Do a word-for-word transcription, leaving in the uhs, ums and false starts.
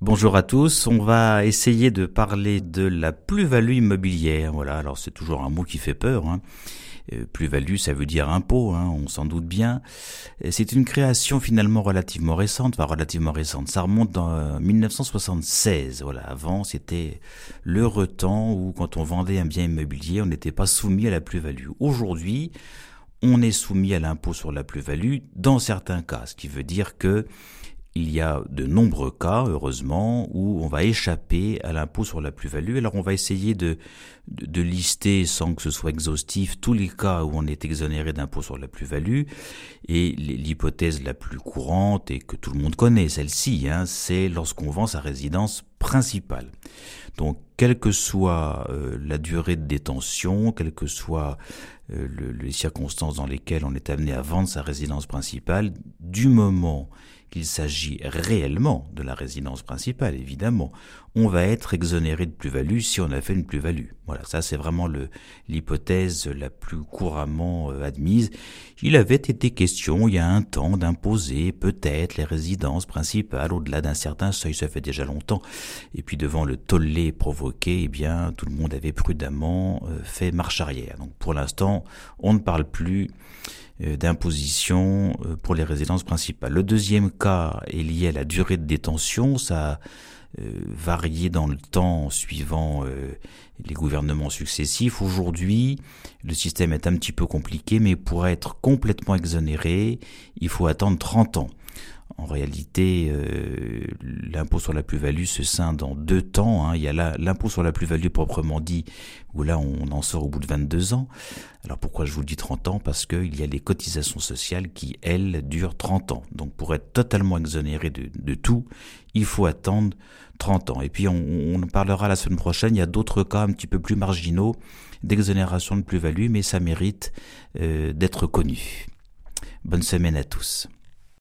Bonjour à tous, on va essayer de parler de la plus-value immobilière. Voilà, alors c'est toujours un mot qui fait peur, hein. Euh, plus-value, ça veut dire impôt, hein, on s'en doute bien. C'est une création finalement relativement récente, enfin relativement récente, ça remonte en mille neuf cent soixante-seize. Voilà, avant c'était l'heureux temps où quand on vendait un bien immobilier, on n'était pas soumis à la plus-value. Aujourd'hui, on est soumis à l'impôt sur la plus-value dans certains cas, ce qui veut dire que il y a de nombreux cas, heureusement, où on va échapper à l'impôt sur la plus-value. Alors on va essayer de, de, de lister, sans que ce soit exhaustif, tous les cas où on est exonéré d'impôt sur la plus-value. Et l'hypothèse la plus courante, et que tout le monde connaît, celle-ci, hein, c'est lorsqu'on vend sa résidence principale. Donc, quelle que soit euh, la durée de détention, quelles que soient euh, le, les circonstances dans lesquelles on est amené à vendre sa résidence principale, du moment qu'il s'agit réellement de la résidence principale, évidemment, on va être exonéré de plus-value si on a fait une plus-value. Voilà, ça c'est vraiment le, l'hypothèse la plus couramment euh, admise. Il avait été question il y a un temps d'imposer peut-être les résidences principales au-delà d'un certain seuil, ça fait déjà longtemps. Et puis devant le tollé provoqué, eh bien tout le monde avait prudemment euh, fait marche arrière. Donc pour l'instant, on ne parle plus d'imposition pour les résidences principales. Le deuxième cas est lié à la durée de détention. Ça a euh, varié dans le temps suivant euh, les gouvernements successifs. Aujourd'hui, le système est un petit peu compliqué, mais pour être complètement exonéré, il faut attendre trente ans. En réalité, euh, l'impôt sur la plus-value se scinde en deux temps, hein. Il y a là, l'impôt sur la plus-value proprement dit, où là on en sort au bout de vingt-deux ans. Alors pourquoi je vous dis trente ans? Parce qu'il y a les cotisations sociales qui, elles, durent trente ans. Donc pour être totalement exonéré de, de tout, il faut attendre trente ans. Et puis on, on en parlera la semaine prochaine, il y a d'autres cas un petit peu plus marginaux d'exonération de plus-value, mais ça mérite euh, d'être connu. Bonne semaine à tous.